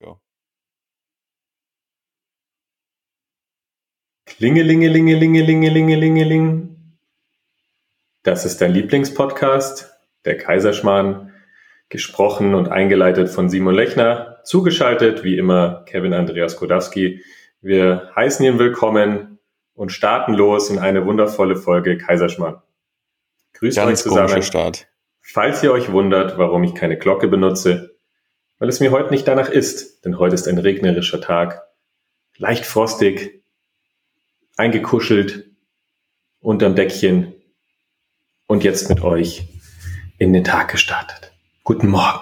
go. Klingelingelingelingelingelingelingeling. Das ist dein Lieblingspodcast, der Kaiserschmarrn, gesprochen und eingeleitet von Simon Lechner, zugeschaltet wie immer Kevin Andreas Kodawski. Wir heißen ihn willkommen und starten los in eine wundervolle Folge Kaiserschmarrn. Grüßt euch zusammen. Start. Falls ihr euch wundert, warum ich keine Glocke benutze, weil es mir heute nicht danach ist, denn heute ist ein regnerischer Tag, leicht frostig, eingekuschelt, unterm Deckchen und jetzt mit euch in den Tag gestartet. Guten Morgen.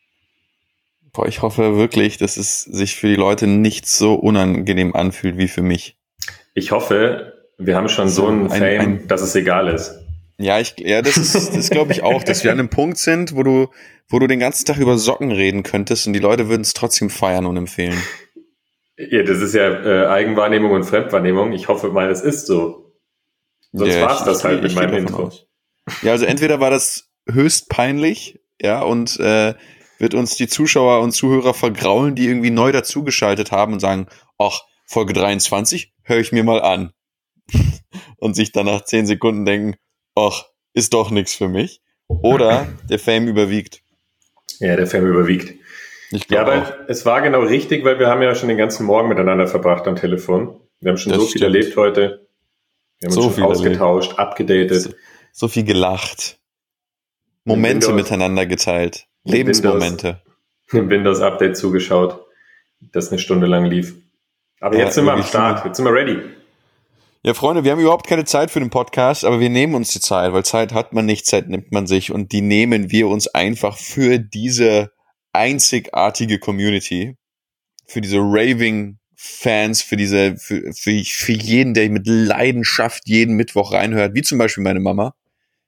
Boah, ich hoffe wirklich, dass es sich für die Leute nicht so unangenehm anfühlt wie für mich. Ich hoffe, wir haben schon so einen Fame, dass es egal ist. Ja, das glaube ich auch, dass wir an einem Punkt sind, wo du den ganzen Tag über Socken reden könntest und die Leute würden es trotzdem feiern und empfehlen. Ja, das ist ja Eigenwahrnehmung und Fremdwahrnehmung. Ich hoffe mal, es ist so. Sonst war es das halt mit meinem Intro. Ja, also entweder war das höchst peinlich, ja, und wird uns die Zuschauer und Zuhörer vergraulen, die irgendwie neu dazugeschaltet haben und sagen, ach, Folge 23 höre ich mir mal an. Und sich dann nach 10 Sekunden denken, ach, ist doch nichts für mich. Oder der Fame überwiegt. Ja, der Fame überwiegt. Ja, aber es war genau richtig, weil wir haben ja schon den ganzen Morgen miteinander verbracht am Telefon. Wir haben schon so viel erlebt heute. Wir haben uns schon ausgetauscht, abgedatet. So viel gelacht. Momente miteinander geteilt. Lebensmomente. Im Windows-Update zugeschaut, das eine Stunde lang lief. Aber jetzt sind wir am Start, jetzt sind wir ready. Ja, Freunde, wir haben überhaupt keine Zeit für den Podcast, aber wir nehmen uns die Zeit, weil Zeit hat man nicht, Zeit nimmt man sich und die nehmen wir uns einfach für diese einzigartige Community, für diese Raving-Fans, für jeden, der mit Leidenschaft jeden Mittwoch reinhört, wie zum Beispiel meine Mama.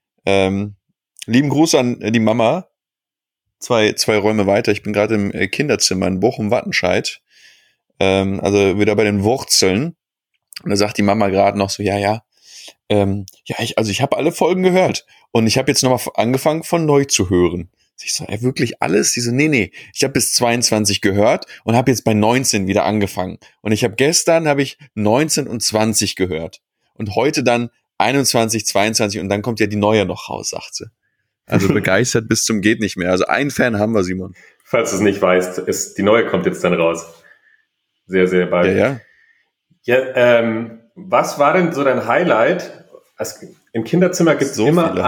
Lieben Gruß an die Mama. Zwei Räume weiter. Ich bin gerade im Kinderzimmer in Bochum-Wattenscheid. Also wieder bei den Wurzeln. Und da sagt die Mama gerade noch so, ich habe alle Folgen gehört. Und ich habe jetzt nochmal angefangen von neu zu hören. Ich so, wirklich alles? Die so, nee, ich habe bis 22 gehört und habe jetzt bei 19 wieder angefangen. Und gestern habe ich 19 und 20 gehört. Und heute dann 21, 22 und dann kommt ja die neue noch raus, sagt sie. Also begeistert bis zum geht nicht mehr. Also einen Fan haben wir, Simon. Falls du es nicht weißt, die neue kommt jetzt dann raus. Sehr, sehr bald. Ja. Ja, was war denn so dein Highlight? Also, im Kinderzimmer gibt es so immer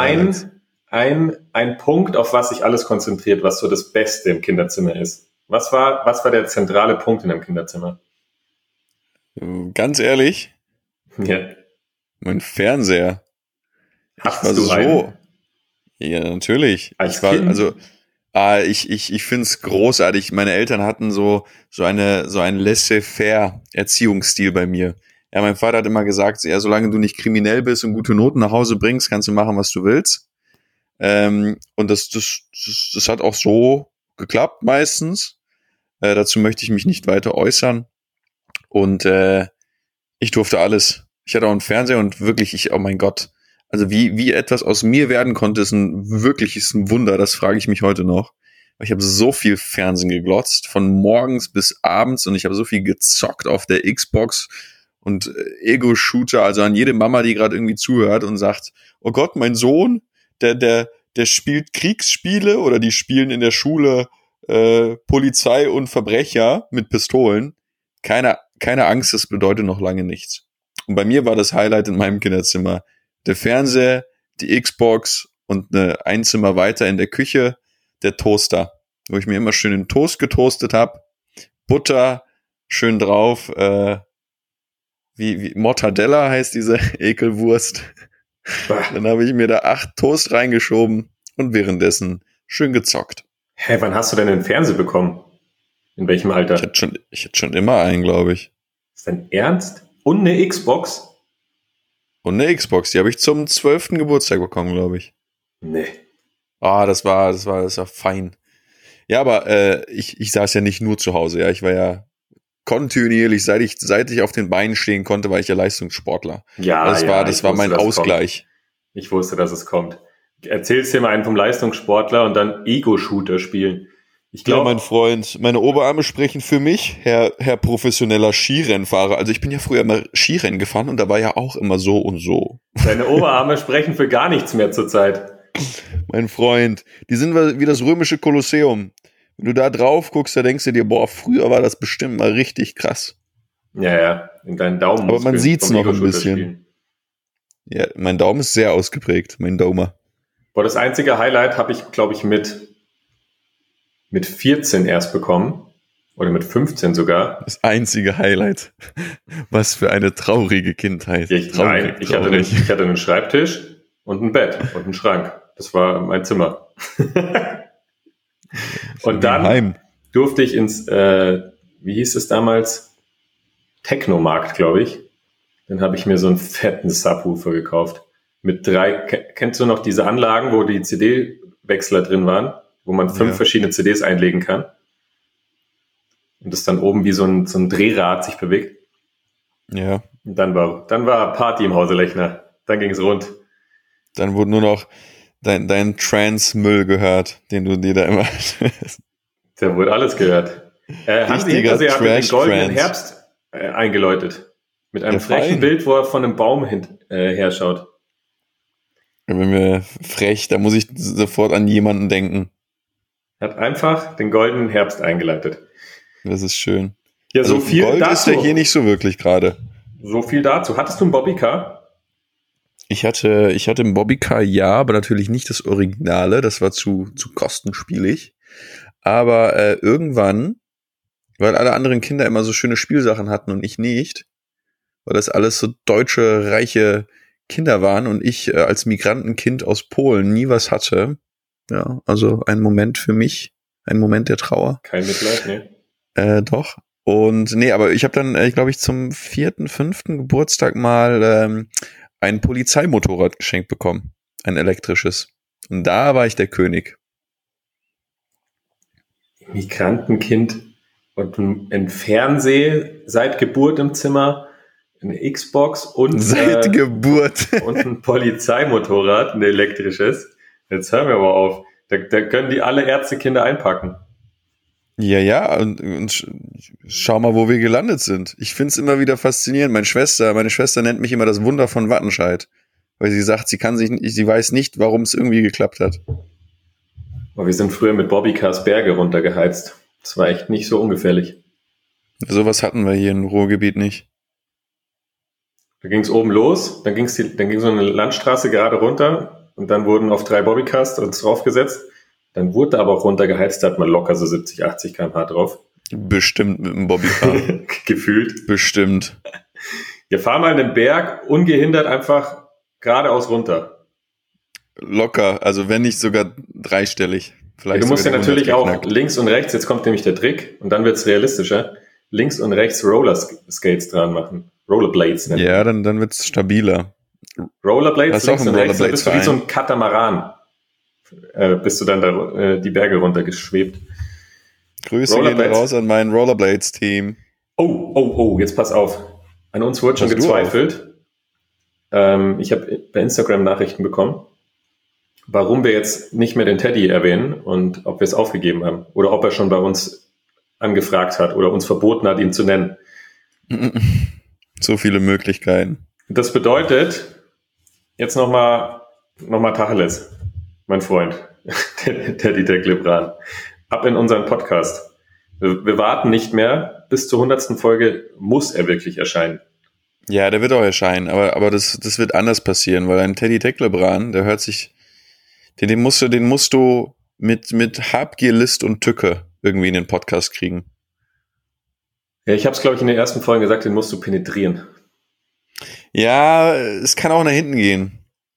ein Punkt, auf was sich alles konzentriert, was so das Beste im Kinderzimmer ist. Was war der zentrale Punkt in deinem Kinderzimmer? Ganz ehrlich? Ja. Mein Fernseher. Hast du einen? Ja, natürlich. Ich finde es großartig. Meine Eltern hatten so einen laissez-faire Erziehungsstil bei mir. Ja, mein Vater hat immer gesagt, ja, solange du nicht kriminell bist und gute Noten nach Hause bringst, kannst du machen, was du willst. Und das hat auch so geklappt meistens. Dazu möchte ich mich nicht weiter äußern. Und ich durfte alles. Ich hatte auch einen Fernseher und wirklich, oh mein Gott. Also wie etwas aus mir werden konnte, ist ein Wunder. Das frage ich mich heute noch. Ich habe so viel Fernsehen geglotzt, von morgens bis abends, und ich habe so viel gezockt auf der Xbox und Ego-Shooter. Also an jede Mama, die gerade irgendwie zuhört und sagt, oh Gott, mein Sohn, der spielt Kriegsspiele oder die spielen in der Schule Polizei und Verbrecher mit Pistolen. Keine Angst, das bedeutet noch lange nichts. Und bei mir war das Highlight in meinem Kinderzimmer der Fernseher, die Xbox und ein Zimmer weiter in der Küche der Toaster, wo ich mir immer schön den Toast getoastet habe, Butter schön drauf, wie Mortadella heißt diese Ekelwurst. Dann habe ich mir da 8 Toast reingeschoben und währenddessen schön gezockt. Hä, wann hast du denn einen Fernseher bekommen? In welchem Alter? Ich hatte schon immer einen, glaube ich. Ist dein Ernst? Und eine Xbox? Und eine Xbox, die habe ich zum 12. Geburtstag bekommen, glaube ich. Nee. Das war fein. Ja, aber ich saß ja nicht nur zu Hause, ja. Ich war ja kontinuierlich, seit ich auf den Beinen stehen konnte, war ich ja Leistungssportler. Ja, das war mein Ausgleich. Ich wusste, dass es kommt. Erzählst dir mal einen vom Leistungssportler und dann Ego-Shooter spielen. Ich Ja, glaube, mein Freund, meine Oberarme sprechen für mich, Herr professioneller Skirennfahrer. Also ich bin ja früher immer Skirennen gefahren und da war ja auch immer so und so. deine Oberarme sprechen für gar nichts mehr zurzeit. Mein Freund, die sind wie das römische Kolosseum. Wenn du da drauf guckst, da denkst du dir, boah, früher war das bestimmt mal richtig krass. Ja, in deinen Aber man Daumenmuskeln sieht's vom noch ein Ego-Shooter bisschen. spielen. Ja, mein Daumen ist sehr ausgeprägt, mein Daumer. Boah, das einzige Highlight habe ich, glaube ich, mit 14 erst bekommen. Oder mit 15 sogar. Das einzige Highlight. Was für eine traurige Kindheit. Ja, nein, ich hatte einen Schreibtisch und ein Bett und einen Schrank. Das war mein Zimmer. Und dann durfte ich ins, wie hieß es damals? Technomarkt, glaube ich. Dann habe ich mir so einen fetten Subwoofer gekauft. Mit 3, kennst du noch diese Anlagen, wo die CD-Wechsler drin waren, wo man 5 verschiedene CDs einlegen kann? Und das dann oben wie so ein Drehrad sich bewegt. Ja. Und dann war Party im Hause Lechner. Dann ging es rund. Dann wurde nur noch dein Trans-Müll gehört, den du dir da immer... Da wurde alles gehört. Hansi Hinterseher hat den goldenen Herbst eingeläutet. Mit einem frechen Bild, wo er von einem Baum her schaut. Wenn wir frech, da muss ich sofort an jemanden denken. Hat einfach den goldenen Herbst eingeleitet. Das ist schön. Ja, so viel Gold dazu. ist ja hier nicht so wirklich gerade. So viel dazu. Hattest du ein Bobbycar? Ich hatte ein Bobbycar, ja, aber natürlich nicht das Originale. Das war zu kostenspielig. Aber irgendwann, weil alle anderen Kinder immer so schöne Spielsachen hatten und ich nicht, weil das alles so deutsche, reiche Kinder waren und ich als Migrantenkind aus Polen nie was hatte. Ja, also ein Moment für mich, ein Moment der Trauer. Kein Mitleid, ne? Doch. Und nee, aber ich habe dann, glaube ich, zum 4., 5. Geburtstag mal ein Polizeimotorrad geschenkt bekommen. Ein elektrisches. Und da war ich der König. Migrantenkind und ein Fernseher seit Geburt im Zimmer, eine Xbox und seit Geburt und ein Polizeimotorrad, ein elektrisches. Jetzt hören wir aber auf. Da können die alle Ärztekinder einpacken. Ja, und schau mal, wo wir gelandet sind. Ich find's immer wieder faszinierend. Meine Schwester nennt mich immer das Wunder von Wattenscheid. Weil sie sagt, sie weiß nicht, warum es irgendwie geklappt hat. Aber wir sind früher mit Bobbycars Berge runtergeheizt. Das war echt nicht so ungefährlich. Sowas hatten wir hier im Ruhrgebiet nicht. Da ging's oben los, dann ging so eine Landstraße gerade runter und dann wurden auf 3 Bobbycars uns draufgesetzt. Dann wurde aber auch runtergeheizt, da hat man locker so 70, 80 km/h drauf. Bestimmt mit dem Bobbycar. Gefühlt. Bestimmt. Wir fahren mal den Berg ungehindert einfach geradeaus runter. Locker, also wenn nicht sogar dreistellig. Vielleicht du musst ja natürlich auch links und rechts, jetzt kommt nämlich der Trick und dann wird's realistischer, links und rechts Rollerskates dran machen. Rollerblades nennen. Ja, dann wird's stabiler. Rollerblades links und rechts, dann bist du wie so ein Katamaran. Bist du dann da die Berge runtergeschwebt. Grüße gehen raus an mein Rollerblades-Team. Oh, jetzt pass auf. An uns wurde schon gezweifelt. Ich habe bei Instagram Nachrichten bekommen, warum wir jetzt nicht mehr den Teddy erwähnen und ob wir es aufgegeben haben. Oder ob er schon bei uns angefragt hat oder uns verboten hat, ihn zu nennen. So viele Möglichkeiten. Das bedeutet, jetzt nochmal Tacheles, mein Freund, Teddy der Glibran. Ab in unseren Podcast. Wir warten nicht mehr. Bis zur 100. Folge muss er wirklich erscheinen. Ja, der wird auch erscheinen, aber das wird anders passieren, weil ein Teddy Teklebran, der hört sich, den musst du mit Habgier, List und Tücke irgendwie in den Podcast kriegen. Ja, ich habe es, glaube ich, in den ersten Folgen gesagt, den musst du penetrieren. Ja, es kann auch nach hinten gehen.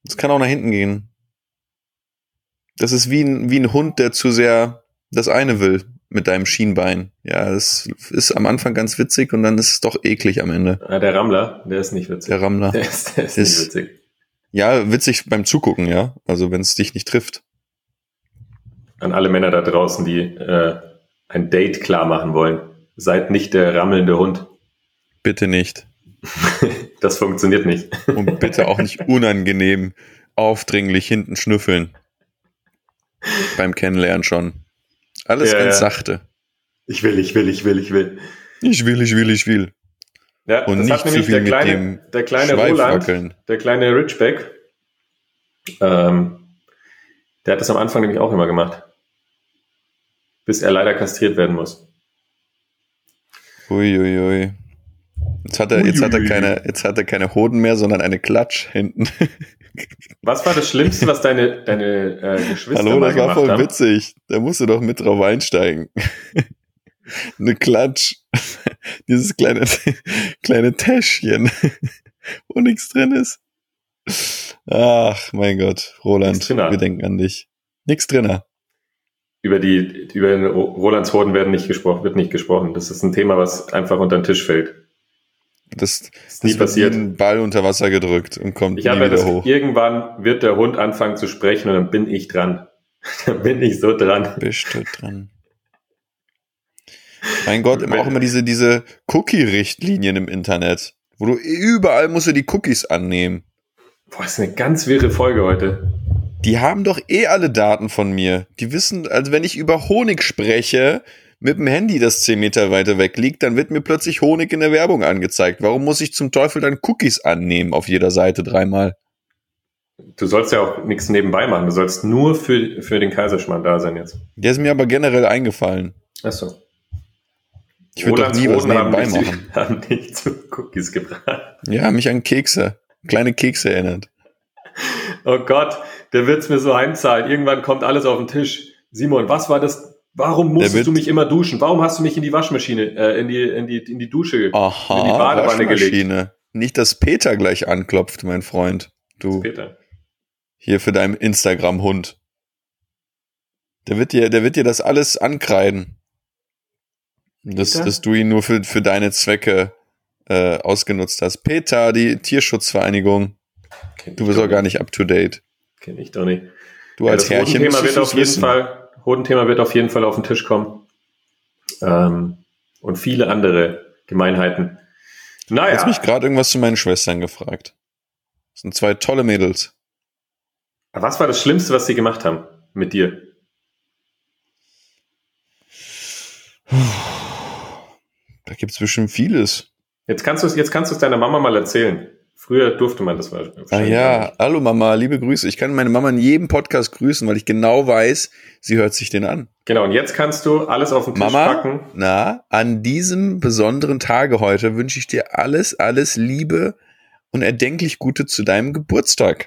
Das ist wie ein Hund, der zu sehr das eine will mit deinem Schienbein. Ja, das ist am Anfang ganz witzig und dann ist es doch eklig am Ende. Der Rammler, der ist nicht witzig. Der Rammler. Der ist nicht witzig. Ja, witzig beim Zugucken, ja. Also wenn es dich nicht trifft. An alle Männer da draußen, die ein Date klar machen wollen. Seid nicht der rammelnde Hund. Bitte nicht. Das funktioniert nicht. Und bitte auch nicht unangenehm, aufdringlich hinten schnüffeln. Beim Kennenlernen schon. Alles Ja, ganz ja. sachte. Ich will. Ich will. Ja, Und das nicht hat zu nämlich viel mit dem der kleine Schweif Roland, wackeln. der kleine Ridgeback, der hat das am Anfang nämlich auch immer gemacht. Bis er leider kastriert werden muss. Uiuiui. Jetzt hat er keine Hoden mehr, sondern eine Klatsch hinten. Was war das Schlimmste, was deine Geschwister Hallo, mal das war gemacht voll haben? witzig. Da musst du doch mit drauf einsteigen. Eine Klatsch. Dieses kleine Täschchen, wo nichts drin ist. Ach, mein Gott, Roland, wir denken an dich. Nix drinner. Über Rolands Hoden wird nicht gesprochen. Das ist ein Thema, was einfach unter den Tisch fällt. Das nie wird passiert. Wie ein Ball unter Wasser gedrückt und kommt Ich nie habe wieder hoch. Irgendwann wird der Hund anfangen zu sprechen und dann bin ich dran. Dann bin ich so dran. Bist du dran? Mein Gott, auch immer diese Cookie-Richtlinien im Internet, wo du überall musst du die Cookies annehmen. Boah, ist eine ganz wirre Folge heute. Die haben doch alle Daten von mir. Die wissen, also wenn ich über Honig spreche, mit dem Handy, das 10 Meter weiter weg liegt, dann wird mir plötzlich Honig in der Werbung angezeigt. Warum muss ich zum Teufel dann Cookies annehmen auf jeder Seite 3-mal? Du sollst ja auch nichts nebenbei machen. Du sollst nur für den Kaiserschmarrn da sein jetzt. Der ist mir aber generell eingefallen. Ach so. Ich würde doch nie was nebenbei machen. Haben dich zu Cookies gebracht. Ja, mich an kleine Kekse erinnert. Oh Gott, der wird's mir so heimzahlen. Irgendwann kommt alles auf den Tisch. Simon, was war das? Warum musstest du mich immer duschen? Warum hast du mich in die Waschmaschine, in die Dusche, in die Badewanne gelegt? Nicht, dass Peter gleich anklopft, mein Freund. Du. Peter. Hier für deinen Instagram-Hund. Der wird dir das alles ankreiden. Dass du ihn nur für deine Zwecke ausgenutzt hast. Peter, die Tierschutzvereinigung. Du bist auch gar nicht up to date. Kenn ich doch nicht. Du als Herrchen Hodenthema wird auf jeden Fall auf den Tisch kommen. Und viele andere Gemeinheiten. Naja. Du hast mich gerade irgendwas zu meinen Schwestern gefragt. Das sind 2 tolle Mädels. Was war das Schlimmste, was sie gemacht haben mit dir? Da gibt's bestimmt vieles. Jetzt kannst du es deiner Mama mal erzählen. Früher durfte man das wahrscheinlich. Ah ja, hallo Mama, liebe Grüße. Ich kann meine Mama in jedem Podcast grüßen, weil ich genau weiß, sie hört sich den an. Genau, und jetzt kannst du alles auf den Tisch packen. Mama, an diesem besonderen Tage heute wünsche ich dir alles Liebe und erdenklich Gute zu deinem Geburtstag.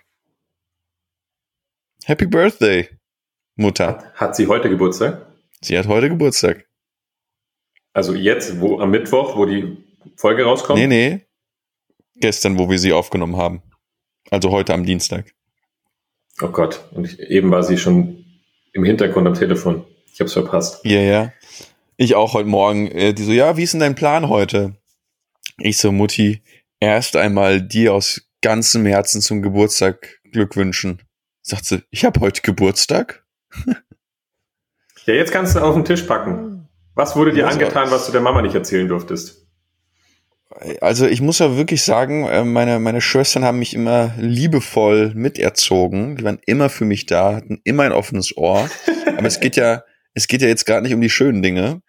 Happy Birthday, Mutter. Hat sie heute Geburtstag? Sie hat heute Geburtstag. Also jetzt, am Mittwoch, wo die Folge rauskommt? Nee. Gestern, wo wir sie aufgenommen haben. Also heute am Dienstag. Oh Gott, und eben war sie schon im Hintergrund am Telefon. Ich hab's verpasst. Ja. Ich auch heute Morgen. Die so, ja, wie ist denn dein Plan heute? Ich so, Mutti, erst einmal dir aus ganzem Herzen zum Geburtstag Glück wünschen. Sagt sie, ich habe heute Geburtstag? Ja, jetzt kannst du auf den Tisch packen. Was wurde dir angetan, was du der Mama nicht erzählen durftest? Also ich muss ja wirklich sagen, meine Schwestern haben mich immer liebevoll miterzogen. Die waren immer für mich da, hatten immer ein offenes Ohr. Aber es geht ja jetzt gerade nicht um die schönen Dinge.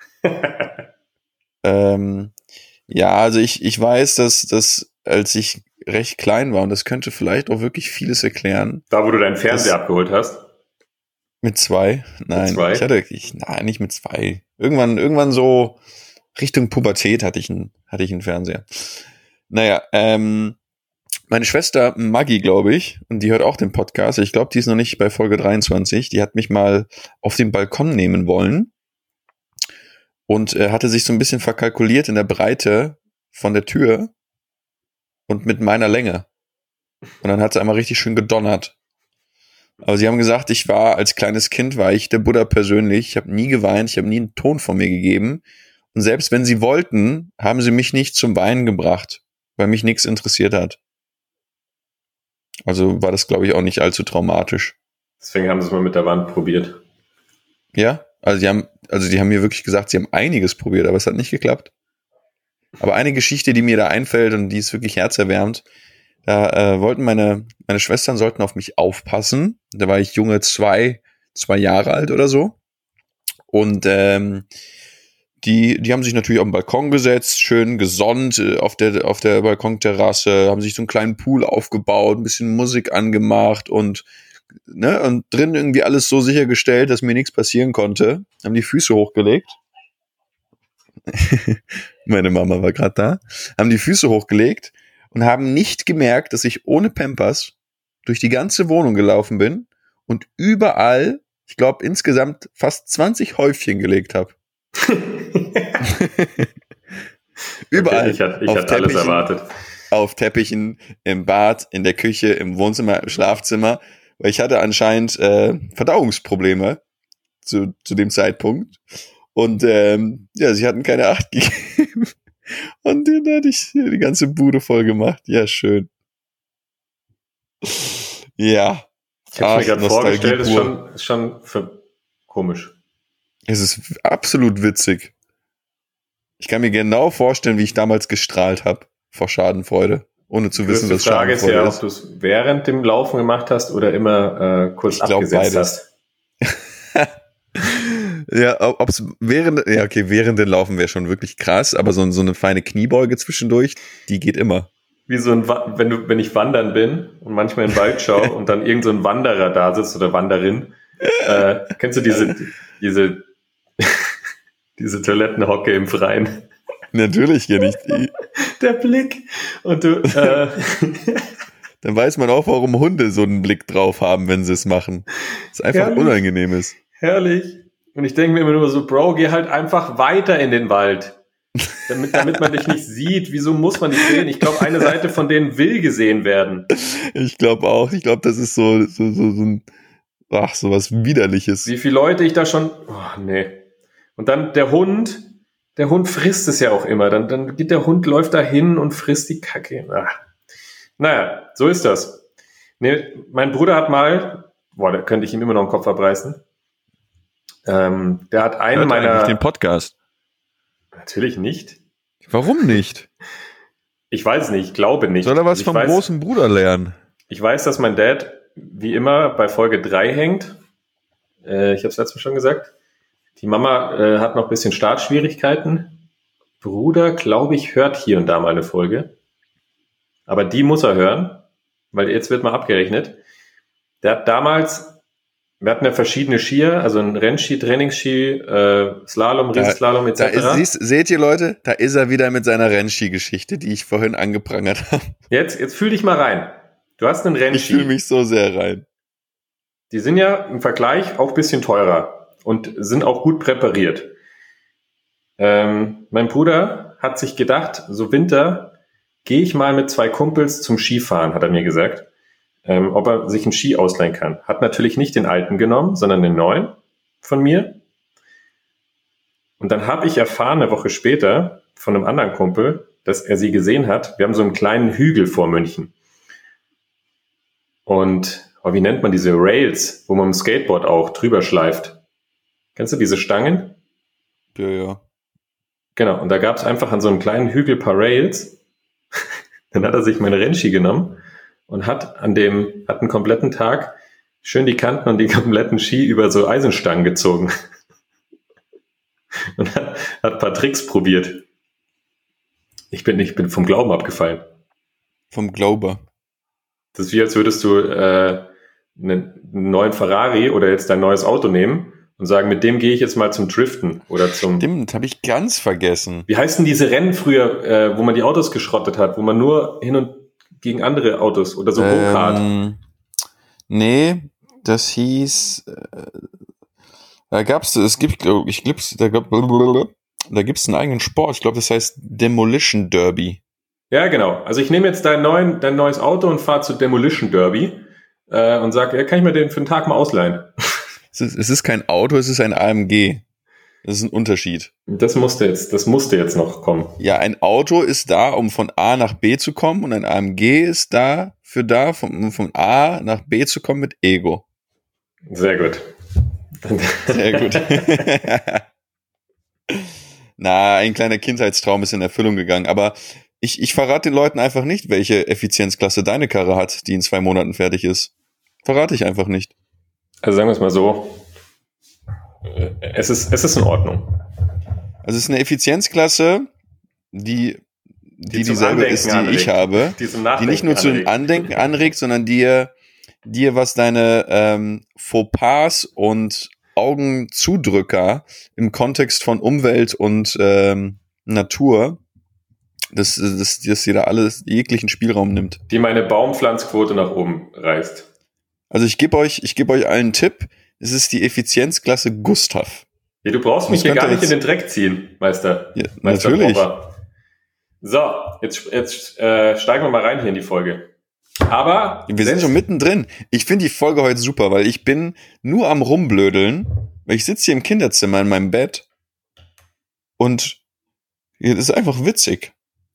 Ja, also ich weiß, dass als ich recht klein war, und das könnte vielleicht auch wirklich vieles erklären. Da, wo du deinen Fernseher abgeholt hast? Mit 2? Nein, mit 2? Nein, nicht mit 2. Irgendwann so Richtung Pubertät hatte ich einen Fernseher. Naja, meine Schwester Maggie, glaube ich, und die hört auch den Podcast. Ich glaube, die ist noch nicht bei Folge 23. Die hat mich mal auf den Balkon nehmen wollen und hatte sich so ein bisschen verkalkuliert in der Breite von der Tür und mit meiner Länge. Und dann hat sie einmal richtig schön gedonnert. Aber sie haben gesagt, als kleines Kind war ich der Buddha persönlich. Ich habe nie geweint, ich habe nie einen Ton von mir gegeben. Und selbst wenn sie wollten, haben sie mich nicht zum Weinen gebracht, weil mich nichts interessiert hat. Also war das, glaube ich, auch nicht allzu traumatisch. Deswegen haben sie es mal mit der Wand probiert. Ja, also die haben mir wirklich gesagt, sie haben einiges probiert, aber es hat nicht geklappt. Aber eine Geschichte, die mir da einfällt und die ist wirklich herzerwärmend, da wollten meine Schwestern sollten auf mich aufpassen. Da war ich junge 2 Jahre alt oder so. Und die haben sich natürlich auf den Balkon gesetzt, schön gesonnt auf der Balkonterrasse, haben sich so einen kleinen Pool aufgebaut, ein bisschen Musik angemacht und drin irgendwie alles so sichergestellt, dass mir nichts passieren konnte. Haben die Füße hochgelegt. Meine Mama war gerade da. Haben die Füße hochgelegt und haben nicht gemerkt, dass ich ohne Pampers durch die ganze Wohnung gelaufen bin und überall, ich glaube insgesamt fast 20 Häufchen gelegt habe. Überall. Okay, ich hatte alles erwartet. Auf Teppichen, im Bad, in der Küche, im Wohnzimmer, im Schlafzimmer. Weil ich hatte anscheinend Verdauungsprobleme zu dem Zeitpunkt. Und sie hatten keine Acht gegeben. Und dann hatte ich die ganze Bude voll gemacht. Ja, schön. Ja. Ich habe mir gerade vorgestellt, ist schon komisch. Es ist absolut witzig. Ich kann mir genau vorstellen, wie ich damals gestrahlt habe vor Schadenfreude, ohne zu wissen, was Schadenfreude ist. Die Frage ist ja, ob du es während dem Laufen gemacht hast oder immer kurz abgesetzt hast. Ja, ob's während dem Laufen wäre schon wirklich krass, aber so eine feine Kniebeuge zwischendurch, die geht immer. Wie so wenn ich wandern bin und manchmal in den Wald schaue und dann irgend so ein Wanderer da sitzt oder Wanderin. Kennst du diese Toilettenhocke im Freien? Natürlich kenne ich die. Der Blick. Und du, Dann weiß man auch, warum Hunde so einen Blick drauf haben, wenn sie es machen. Das einfach herrlich. Unangenehm ist. Herrlich. Und ich denke mir immer nur so, Bro, geh halt einfach weiter in den Wald. Damit man dich nicht sieht. Wieso muss man dich sehen? Ich glaube, eine Seite von denen will gesehen werden. Ich glaube auch. Ich glaube, das ist so ein, sowas Widerliches. Wie viele Leute ich da schon, nee. Und dann der Hund frisst es ja auch immer. Dann geht der Hund, läuft da hin und frisst die Kacke. Naja, so ist das. Nee, mein Bruder hat mal, da könnte ich ihm immer noch den Kopf abreißen. Der hat einen meiner... den Podcast? Natürlich nicht. Warum nicht? Ich weiß nicht, ich glaube nicht. Soll er was vom großen Bruder lernen? Ich weiß, dass mein Dad wie immer bei Folge 3 hängt. Ich habe es letztes Mal schon gesagt. Die Mama hat noch ein bisschen Startschwierigkeiten. Bruder, glaube ich, hört hier und da mal eine Folge. Aber die muss er hören, weil jetzt wird mal abgerechnet. Der hat damals... Wir hatten ja verschiedene Skier, also ein Rennski, Trainingsski, Slalom, Riesenslalom etc. Seht ihr, Leute? Da ist er wieder mit seiner Rennski-Geschichte, die ich vorhin angeprangert habe. Jetzt fühl dich mal rein. Du hast einen Rennski. Ich fühle mich so sehr rein. Die sind ja im Vergleich auch ein bisschen teurer und sind auch gut präpariert. Mein Bruder hat sich gedacht, so Winter gehe ich mal mit 2 Kumpels zum Skifahren, hat er mir gesagt. Ob er sich einen Ski ausleihen kann. Hat natürlich nicht den alten genommen, sondern den neuen von mir. Und dann habe ich erfahren, eine Woche später, von einem anderen Kumpel, dass er sie gesehen hat. Wir haben so einen kleinen Hügel vor München. Und, wie nennt man diese Rails, wo man im Skateboard auch drüber schleift? Kennst du diese Stangen? Ja. Genau, und da gab es einfach an so einem kleinen Hügel ein paar Rails. Dann hat er sich meine Rennski genommen und hat einen kompletten Tag schön die Kanten und die kompletten Ski über so Eisenstangen gezogen. Und hat ein paar Tricks probiert. Ich bin vom Glauben abgefallen. Vom Glaube. Das ist wie, als würdest du einen neuen Ferrari oder jetzt dein neues Auto nehmen und sagen, mit dem gehe ich jetzt mal zum Driften oder zum... Stimmt, habe ich ganz vergessen. Wie heißen diese Rennen früher, wo man die Autos geschrottet hat, wo man nur hin und gegen andere Autos oder so Go-Kart? Nee, das hieß, da gibt's einen eigenen Sport. Ich glaube, das heißt Demolition Derby. Ja, genau. Also ich nehme jetzt dein neues Auto und fahre zu Demolition Derby und sage, ja, kann ich mir den für einen Tag mal ausleihen? Es ist kein Auto, es ist ein AMG. Das ist ein Unterschied. Das musste jetzt noch kommen. Ja, ein Auto ist da, um von A nach B zu kommen, und ein AMG ist um von A nach B zu kommen mit Ego. Sehr gut. Sehr gut. Ein kleiner Kindheitstraum ist in Erfüllung gegangen, aber ich verrate den Leuten einfach nicht, welche Effizienzklasse deine Karre hat, die in 2 Monaten fertig ist. Verrate ich einfach nicht. Also sagen wir es mal so, es ist in Ordnung. Also es ist eine Effizienzklasse, die dieselbe ist, die anregt. ich habe, die nicht nur zum Andenken anregt, sondern dir was deine Fauxpas und Augenzudrücker im Kontext von Umwelt und Natur, dass dir da alles jeglichen Spielraum nimmt. Die meine Baumpflanzquote nach oben reißt. Also ich gebe euch allen einen Tipp. Es ist die Effizienzklasse Gustav. Ja, du brauchst mich hier gar nicht in den Dreck ziehen, Meister. Ja, Meister natürlich. Popper. So, jetzt steigen wir mal rein hier in die Folge. Aber wir sind schon mittendrin. Ich finde die Folge heute super, weil ich bin nur am Rumblödeln, weil ich sitze hier im Kinderzimmer in meinem Bett und es ist einfach witzig.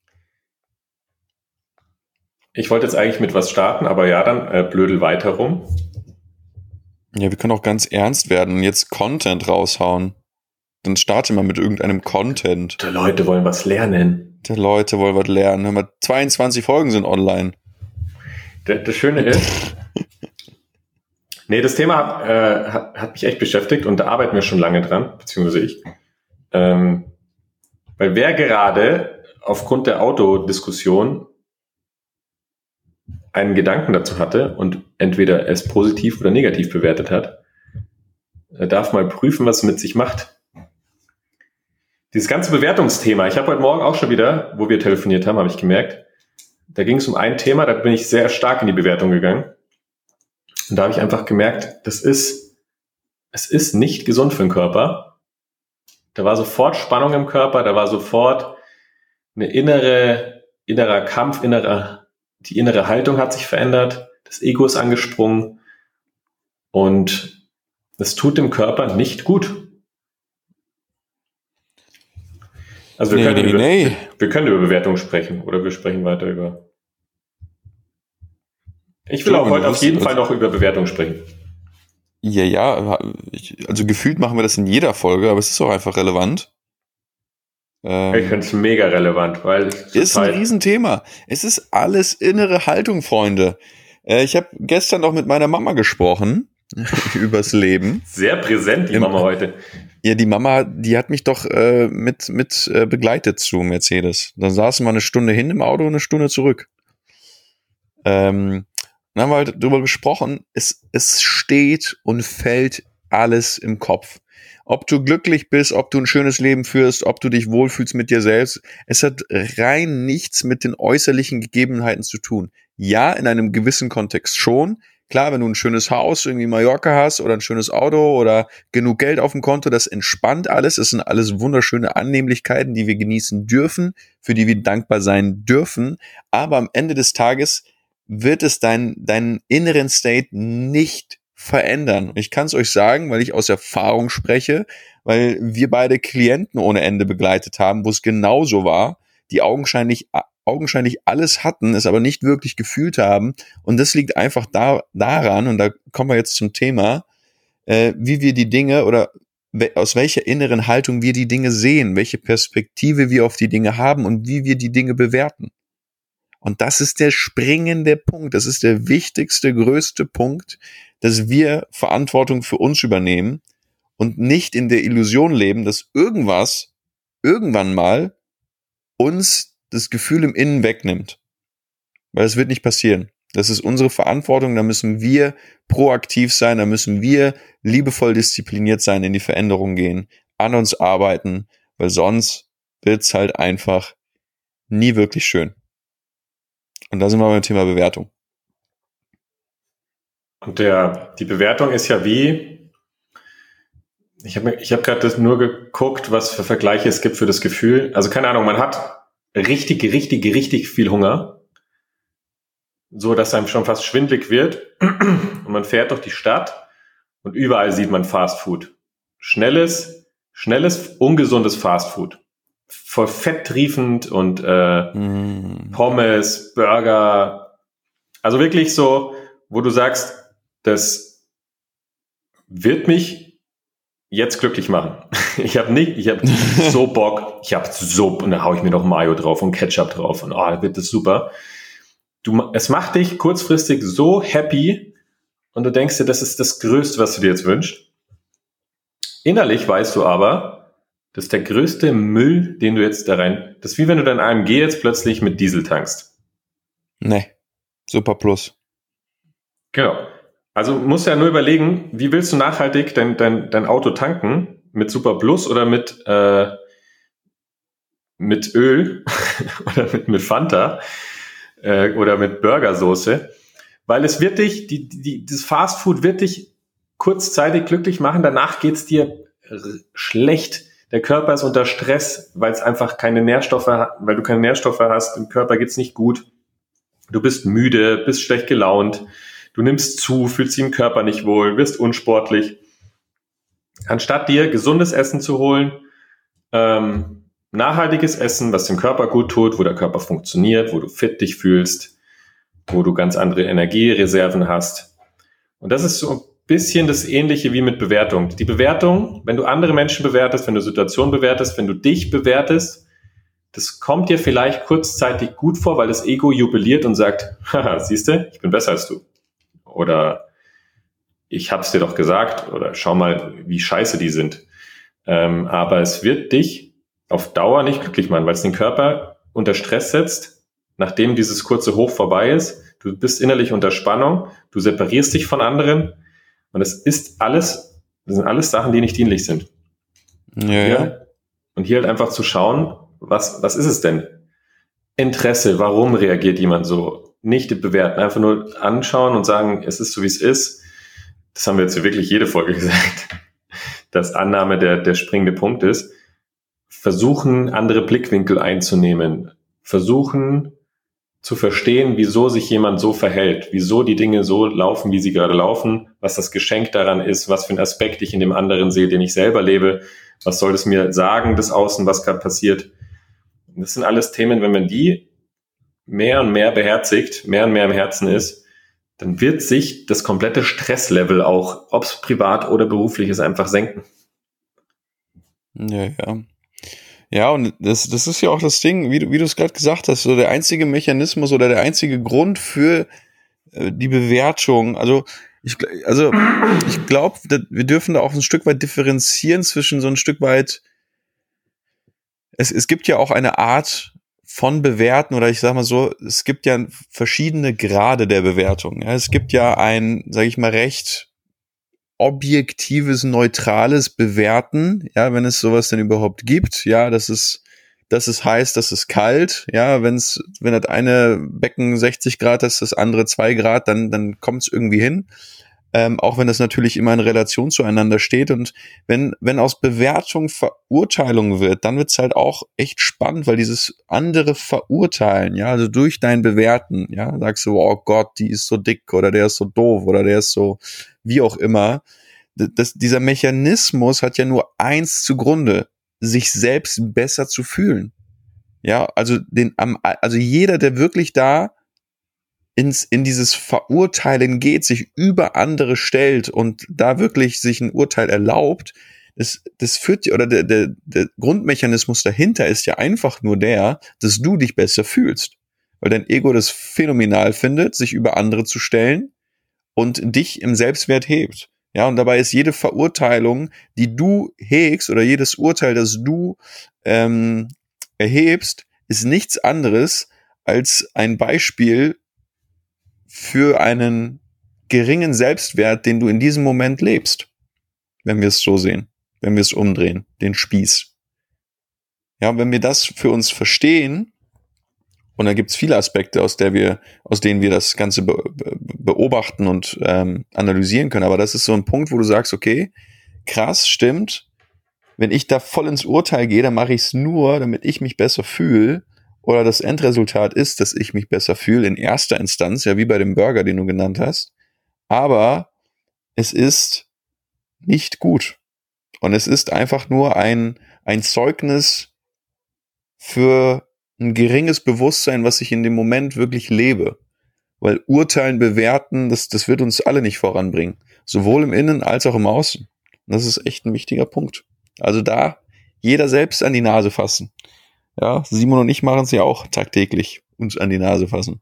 Ich wollte jetzt eigentlich mit was starten, aber ja, dann blödel weiter rum. Ja, wir können auch ganz ernst werden und jetzt Content raushauen. Dann starte mal mit irgendeinem Content. Die Leute wollen was lernen. 22 Folgen sind online. Das Schöne ist, das Thema hat mich echt beschäftigt und da arbeiten wir schon lange dran, beziehungsweise ich. Weil wer gerade aufgrund der Autodiskussion einen Gedanken dazu hatte und entweder es positiv oder negativ bewertet hat, darf mal prüfen, was es mit sich macht. Dieses ganze Bewertungsthema, ich habe heute Morgen auch schon wieder, wo wir telefoniert haben, habe ich gemerkt, da ging es um ein Thema, da bin ich sehr stark in die Bewertung gegangen. Und da habe ich einfach gemerkt, es ist nicht gesund für den Körper. Da war sofort Spannung im Körper, da war sofort eine innerer Kampf, die innere Haltung hat sich verändert, das Ego ist angesprungen und es tut dem Körper nicht gut. Also wir können über Bewertung sprechen oder wir sprechen weiter über... Ich will auch heute auf jeden Fall noch über Bewertung sprechen. Ja, also gefühlt machen wir das in jeder Folge, aber es ist auch einfach relevant. Ich finde es mega relevant, weil ist ein Riesenthema. Es ist alles innere Haltung, Freunde. Ich habe gestern noch mit meiner Mama gesprochen übers Leben. Sehr präsent, die Mama heute. Ja, die Mama, die hat mich doch mit begleitet zu Mercedes. Dann saßen wir eine Stunde hin im Auto und eine Stunde zurück. Dann haben wir halt drüber gesprochen. Es steht und fällt alles im Kopf. Ob du glücklich bist, ob du ein schönes Leben führst, ob du dich wohlfühlst mit dir selbst. Es hat rein nichts mit den äußerlichen Gegebenheiten zu tun. Ja, in einem gewissen Kontext schon. Klar, wenn du ein schönes Haus irgendwie in Mallorca hast oder ein schönes Auto oder genug Geld auf dem Konto, das entspannt alles. Das sind alles wunderschöne Annehmlichkeiten, die wir genießen dürfen, für die wir dankbar sein dürfen. Aber am Ende des Tages wird es deinen inneren State nicht verändern. Ich kann es euch sagen, weil ich aus Erfahrung spreche, weil wir beide Klienten ohne Ende begleitet haben, wo es genauso war, die augenscheinlich alles hatten, es aber nicht wirklich gefühlt haben. Und das liegt einfach daran, und da kommen wir jetzt zum Thema, wie wir die Dinge oder aus welcher inneren Haltung wir die Dinge sehen, welche Perspektive wir auf die Dinge haben und wie wir die Dinge bewerten. Und das ist der springende Punkt. Das ist der wichtigste, größte Punkt, dass wir Verantwortung für uns übernehmen und nicht in der Illusion leben, dass irgendwann mal uns das Gefühl im Innen wegnimmt. Weil das wird nicht passieren. Das ist unsere Verantwortung, da müssen wir proaktiv sein, da müssen wir liebevoll diszipliniert sein, in die Veränderung gehen, an uns arbeiten, weil sonst wird's halt einfach nie wirklich schön. Und da sind wir beim Thema Bewertung. Und die Bewertung ist ja wie, ich hab gerade nur geguckt, was für Vergleiche es gibt für das Gefühl. Also keine Ahnung, man hat richtig viel Hunger, so dass einem schon fast schwindelig wird und man fährt durch die Stadt und überall sieht man Fast Food. Schnelles, ungesundes Fast Food. Voll fetttriefend und Pommes, Burger. Also wirklich so, wo du sagst, das wird mich jetzt glücklich machen. Ich habe so Bock, und da hau ich mir noch Mayo drauf und Ketchup drauf und da wird das super. Es macht dich kurzfristig so happy und du denkst dir, das ist das Größte, was du dir jetzt wünschst. Innerlich weißt du aber, das ist der größte Müll, den du jetzt da rein, das ist wie wenn du dein AMG jetzt plötzlich mit Diesel tankst. Nee, Super Plus. Genau. Also musst du ja nur überlegen, wie willst du nachhaltig dein Auto tanken? Mit Super Plus oder mit Öl oder mit Fanta oder mit Burgersoße? Weil es wird dich, das Fastfood wird dich kurzzeitig glücklich machen, danach geht's dir schlecht. Der Körper ist unter Stress, weil du keine Nährstoffe hast, dem Körper geht's nicht gut. Du bist müde, bist schlecht gelaunt, du nimmst zu, fühlst dich im Körper nicht wohl, wirst unsportlich. Anstatt dir gesundes Essen zu holen, nachhaltiges Essen, was dem Körper gut tut, wo der Körper funktioniert, wo du fit dich fühlst, wo du ganz andere Energiereserven hast. Und das ist so ein bisschen das Ähnliche wie mit Bewertung. Die Bewertung, wenn du andere Menschen bewertest, wenn du Situationen bewertest, wenn du dich bewertest, das kommt dir vielleicht kurzzeitig gut vor, weil das Ego jubiliert und sagt, haha, siehste, ich bin besser als du. Oder ich hab's dir doch gesagt, oder schau mal, wie scheiße die sind. Aber es wird dich auf Dauer nicht glücklich machen, weil es den Körper unter Stress setzt, nachdem dieses kurze Hoch vorbei ist. Du bist innerlich unter Spannung, du separierst dich von anderen und das sind alles Sachen, die nicht dienlich sind. Ja. Und hier halt einfach zu schauen, was ist es denn? Interesse, warum reagiert jemand so? Nicht bewerten, einfach nur anschauen und sagen, es ist so, wie es ist. Das haben wir jetzt wirklich jede Folge gesagt, dass Annahme der springende Punkt ist. Versuchen, andere Blickwinkel einzunehmen. Versuchen zu verstehen, wieso sich jemand so verhält, wieso die Dinge so laufen, wie sie gerade laufen, was das Geschenk daran ist, was für einen Aspekt ich in dem anderen sehe, den ich selber lebe, was soll es mir sagen, das Außen, was gerade passiert. Das sind alles Themen, wenn man die mehr und mehr beherzigt, mehr und mehr im Herzen ist, dann wird sich das komplette Stresslevel auch, ob es privat oder beruflich ist, einfach senken. Ja. Ja, und das ist ja auch das Ding, wie du es gerade gesagt hast, so der einzige Mechanismus oder der einzige Grund für die Bewertung. Also ich glaube, wir dürfen da auch ein Stück weit differenzieren zwischen so ein Stück weit. Es gibt ja auch eine Art von Bewerten, oder ich sag mal so, es gibt ja verschiedene Grade der Bewertung. Ja, es gibt ja ein, sage ich mal, recht objektives, neutrales Bewerten, ja, wenn es sowas denn überhaupt gibt, ja, das heißt, das ist kalt, ja, wenn das eine Becken 60 Grad ist, das andere 2 Grad, dann kommt es irgendwie hin, auch wenn das natürlich immer in Relation zueinander steht. Und wenn aus Bewertung Verurteilung wird, dann wird's halt auch echt spannend, weil dieses andere Verurteilen, ja, also durch dein Bewerten, ja, sagst du, oh Gott, die ist so dick oder der ist so doof oder der ist so, wie auch immer. Dieser Mechanismus hat ja nur eins zugrunde, sich selbst besser zu fühlen. Ja, also jeder, der wirklich da in dieses Verurteilen geht, sich über andere stellt und da wirklich sich ein Urteil erlaubt, das führt, oder der Grundmechanismus dahinter ist ja einfach nur dass du dich besser fühlst. Weil dein Ego das phänomenal findet, sich über andere zu stellen und dich im Selbstwert hebt. Ja, und dabei ist jede Verurteilung, die du hegst, oder jedes Urteil, das du erhebst, ist nichts anderes als ein Beispiel für einen geringen Selbstwert, den du in diesem Moment lebst. Wenn wir es so sehen, wenn wir es umdrehen, den Spieß. Ja, wenn wir das für uns verstehen, und da gibt's viele Aspekte, aus denen wir das Ganze beobachten und analysieren können, aber das ist so ein Punkt, wo du sagst, okay, krass, stimmt, wenn ich da voll ins Urteil gehe, dann mache ich es nur, damit ich mich besser fühle, oder das Endresultat ist, dass ich mich besser fühle in erster Instanz, ja, wie bei dem Burger, den du genannt hast, aber es ist nicht gut. Und es ist einfach nur ein Zeugnis für ein geringes Bewusstsein, was ich in dem Moment wirklich lebe. Weil Urteilen, bewerten, das wird uns alle nicht voranbringen. Sowohl im Innen als auch im Außen. Und das ist echt ein wichtiger Punkt. Also da jeder selbst an die Nase fassen. Ja, Simon und ich machen es ja auch tagtäglich, uns an die Nase fassen.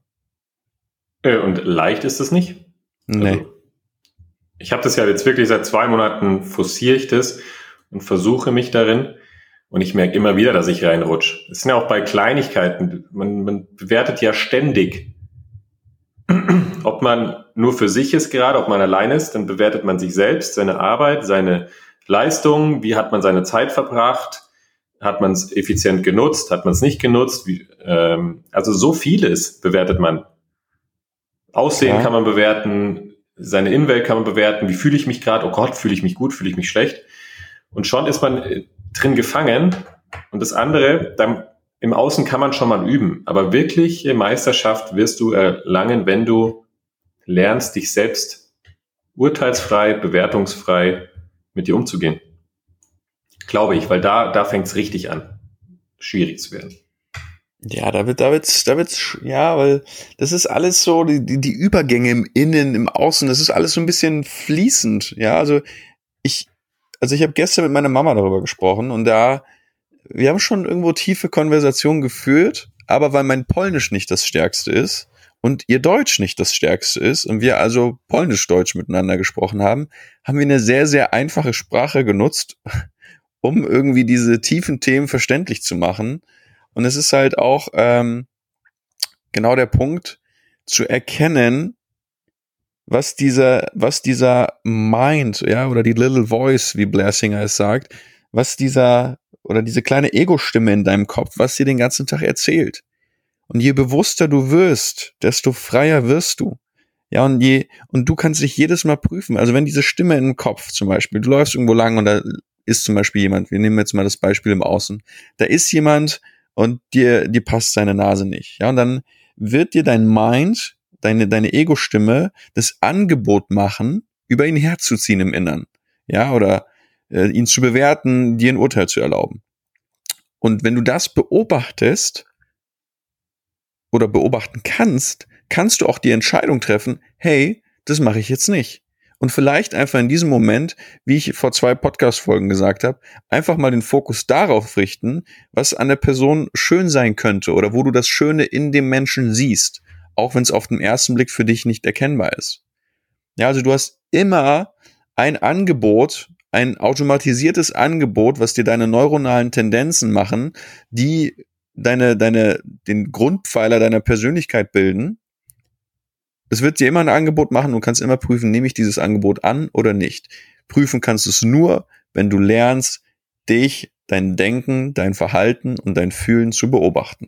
Und leicht ist es nicht? Nee. Also, ich habe das ja jetzt wirklich seit 2 Monaten, forciere ich das. und versuche mich darin. Und ich merke immer wieder, dass ich reinrutsche. Es sind ja auch bei Kleinigkeiten. Man bewertet ja ständig, ob man nur für sich ist gerade, ob man allein ist, dann bewertet man sich selbst, seine Arbeit, seine Leistung, wie hat man seine Zeit verbracht, hat man es effizient genutzt, hat man es nicht genutzt, also so vieles bewertet man. Aussehen kann man bewerten, seine Innenwelt kann man bewerten, wie fühle ich mich gerade, oh Gott, fühle ich mich gut, fühle ich mich schlecht. Und schon ist man drin gefangen. Und das andere, dann im Außen kann man schon mal üben, aber wirkliche Meisterschaft wirst du erlangen, wenn du lernst, dich selbst urteilsfrei, bewertungsfrei mit dir umzugehen. Glaube ich, weil da fängt es richtig an, schwierig zu werden. Ja, da wird's, ja, weil das ist alles so, die Übergänge im Innen, im Außen, das ist alles so ein bisschen fließend, ja, also ich habe gestern mit meiner Mama darüber gesprochen und wir haben schon irgendwo tiefe Konversationen geführt, aber weil mein Polnisch nicht das Stärkste ist und ihr Deutsch nicht das Stärkste ist und wir also Polnisch-Deutsch miteinander gesprochen haben, haben wir eine sehr, sehr einfache Sprache genutzt, um irgendwie diese tiefen Themen verständlich zu machen. Und es ist halt auch genau der Punkt, zu erkennen, was dieser Mind, ja, oder die Little Voice, wie Blair Singer es sagt, diese kleine Ego-Stimme in deinem Kopf, was dir den ganzen Tag erzählt. Und je bewusster du wirst, desto freier wirst du. Ja, und du kannst dich jedes Mal prüfen. Also wenn diese Stimme im Kopf zum Beispiel, du läufst irgendwo lang und da ist zum Beispiel jemand, wir nehmen jetzt mal das Beispiel im Außen, da ist jemand und dir passt seine Nase nicht. Ja, und dann wird dir dein Mind, deine Ego-Stimme das Angebot machen, über ihn herzuziehen im Innern. Ja, oder ihn zu bewerten, dir ein Urteil zu erlauben. Und wenn du das beobachtest oder beobachten kannst du auch die Entscheidung treffen, hey, das mache ich jetzt nicht. Und vielleicht einfach in diesem Moment, wie ich vor 2 Podcast-Folgen gesagt habe, einfach mal den Fokus darauf richten, was an der Person schön sein könnte oder wo du das Schöne in dem Menschen siehst, auch wenn es auf den ersten Blick für dich nicht erkennbar ist. Ja, also du hast immer ein Angebot, ein automatisiertes Angebot, was dir deine neuronalen Tendenzen machen, die den Grundpfeiler deiner Persönlichkeit bilden. Es wird dir immer ein Angebot machen, du kannst immer prüfen, nehme ich dieses Angebot an oder nicht. Prüfen kannst du es nur, wenn du lernst, dich, dein Denken, dein Verhalten und dein Fühlen zu beobachten.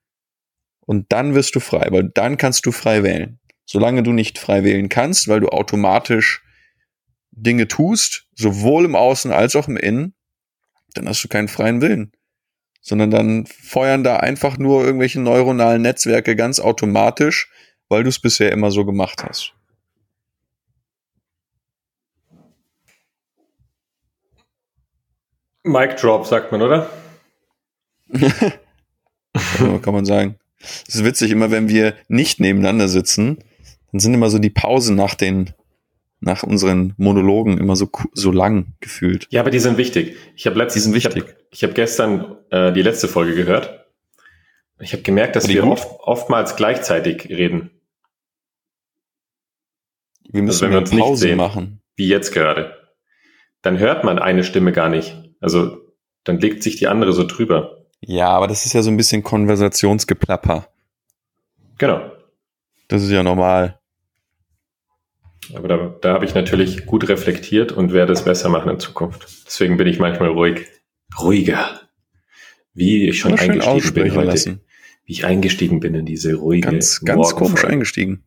Und dann wirst du frei, weil dann kannst du frei wählen. Solange du nicht frei wählen kannst, weil du automatisch Dinge tust, sowohl im Außen als auch im Innen, dann hast du keinen freien Willen. Sondern dann feuern da einfach nur irgendwelche neuronalen Netzwerke ganz automatisch, weil du es bisher immer so gemacht hast. Mic Drop, sagt man, oder? Kann man sagen. Es ist witzig, immer wenn wir nicht nebeneinander sitzen, dann sind immer so die Pausen nach unseren Monologen immer so lang gefühlt. Ja, aber die sind wichtig. Ich habe gestern die letzte Folge gehört. Ich habe gemerkt, dass wir oftmals gleichzeitig reden. Wir müssen wenn wir uns nicht sehen, machen. Wie jetzt gerade. Dann hört man eine Stimme gar nicht. Also dann legt sich die andere so drüber. Ja, aber das ist ja so ein bisschen Konversationsgeplapper. Genau. Das ist ja normal. Aber da habe ich natürlich gut reflektiert und werde es besser machen in Zukunft. Deswegen bin ich manchmal ruhiger. Wie ich schon eingestiegen bin heute. Lassen. Wie ich eingestiegen bin in diese ruhige Ganz komisch eingestiegen.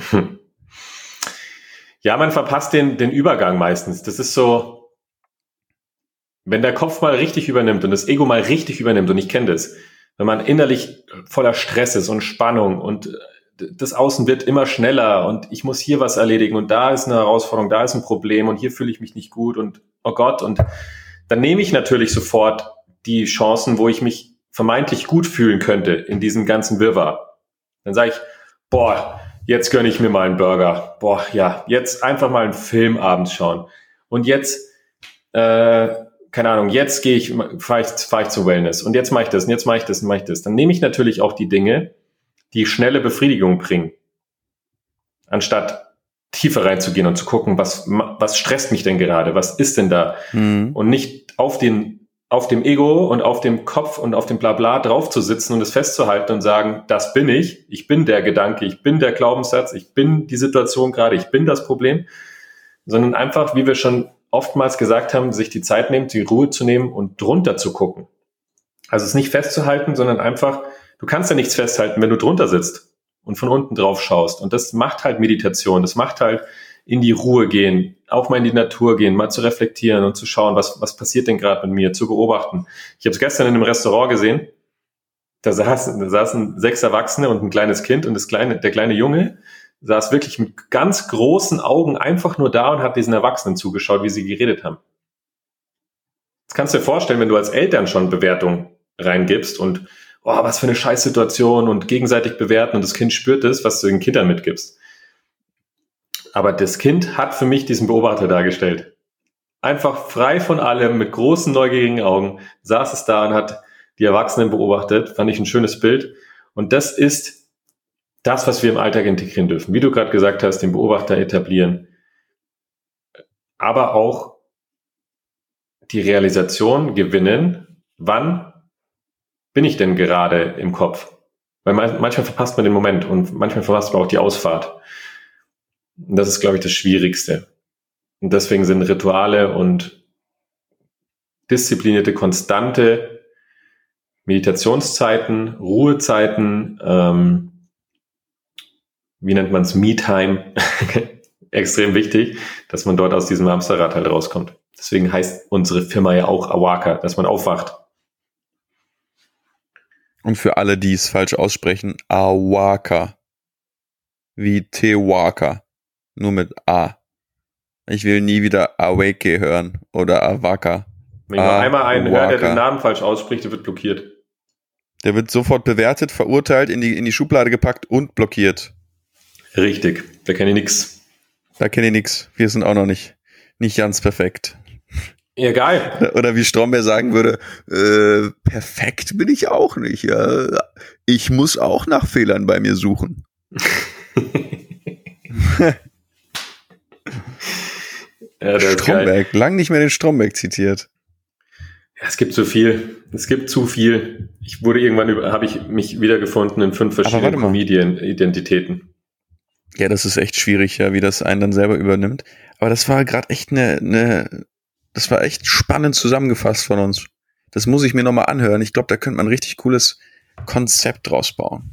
Ja, man verpasst den Übergang meistens. Das ist so, wenn der Kopf mal richtig übernimmt und das Ego mal richtig übernimmt, und ich kenne das, wenn man innerlich voller Stress ist und Spannung und das Außen wird immer schneller und ich muss hier was erledigen und da ist eine Herausforderung, da ist ein Problem und hier fühle ich mich nicht gut und oh Gott, und dann nehme ich natürlich sofort die Chancen, wo ich mich vermeintlich gut fühlen könnte in diesem ganzen Wirrwarr. Dann sage ich, jetzt gönne ich mir mal einen Burger. Jetzt einfach mal einen Film abends schauen. Und jetzt, keine Ahnung, jetzt fahre ich zu Wellness. Und jetzt mache ich das, und jetzt mache ich das, und mache ich das. Dann nehme ich natürlich auch die Dinge, die schnelle Befriedigung bringen. Anstatt tiefer reinzugehen und zu gucken, was stresst mich denn gerade? Was ist denn da? Und nicht auf dem Ego und auf dem Kopf und auf dem Blabla drauf zu sitzen und es festzuhalten und sagen, das bin ich bin der Gedanke, ich bin der Glaubenssatz, ich bin die Situation gerade, ich bin das Problem, sondern einfach, wie wir schon oftmals gesagt haben, sich die Zeit nehmen, die Ruhe zu nehmen und drunter zu gucken. Also es nicht festzuhalten, sondern einfach, du kannst ja nichts festhalten, wenn du drunter sitzt und von unten drauf schaust. Und das macht halt Meditation, das macht halt in die Ruhe gehen, auch mal in die Natur gehen, mal zu reflektieren und zu schauen, was passiert denn gerade mit mir, zu beobachten. Ich habe es gestern in einem Restaurant gesehen, da saßen 6 Erwachsene und ein kleines Kind und der kleine Junge saß wirklich mit ganz großen Augen einfach nur da und hat diesen Erwachsenen zugeschaut, wie sie geredet haben. Das kannst du dir vorstellen, wenn du als Eltern schon Bewertung reingibst und was für eine Scheißsituation und gegenseitig bewerten und das Kind spürt es, was du den Kindern mitgibst. Aber das Kind hat für mich diesen Beobachter dargestellt. Einfach frei von allem, mit großen, neugierigen Augen, saß es da und hat die Erwachsenen beobachtet. Fand ich ein schönes Bild. Und das ist das, was wir im Alltag integrieren dürfen. Wie du gerade gesagt hast, den Beobachter etablieren. Aber auch die Realisation gewinnen, wann bin ich denn gerade im Kopf? Weil manchmal verpasst man den Moment und manchmal verpasst man auch die Ausfahrt. Und das ist, glaube ich, das Schwierigste. Und deswegen sind Rituale und disziplinierte, konstante Meditationszeiten, Ruhezeiten, wie nennt man es, Me-Time, extrem wichtig, dass man dort aus diesem Hamsterrad halt rauskommt. Deswegen heißt unsere Firma ja auch Awaka, dass man aufwacht. Und für alle, die es falsch aussprechen, Awaka. Wie Tewaka. Nur mit A. Ich will nie wieder Awake hören oder Awaka. Wenn ich noch einmal einen höre, der den Namen falsch ausspricht, der wird blockiert. Der wird sofort bewertet, verurteilt, in die Schublade gepackt und blockiert. Richtig, da kenne ich nix. Da kenne ich nix. Wir sind auch noch nicht ganz perfekt. Egal. Oder wie Stromberg sagen würde, perfekt bin ich auch nicht. Ja. Ich muss auch nach Fehlern bei mir suchen. Ja, Stromberg, lang nicht mehr den Stromberg zitiert. Ja, es gibt so viel. Es gibt zu viel. Habe ich mich wiedergefunden in 5 verschiedenen Comedian-Identitäten. Ja, das ist echt schwierig, ja, wie das einen dann selber übernimmt. Aber das war gerade echt das war echt spannend zusammengefasst von uns. Das muss ich mir nochmal anhören. Ich glaube, da könnte man ein richtig cooles Konzept draus bauen.